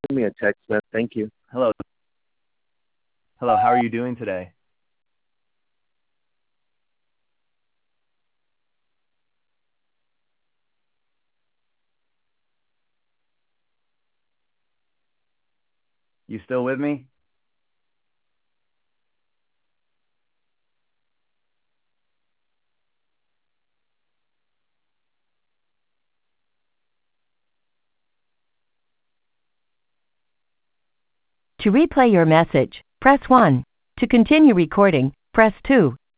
me a text message. Thank you. Hello. Hello, how are you doing today? You still with me? To replay your message, press 1. To continue recording, press 2.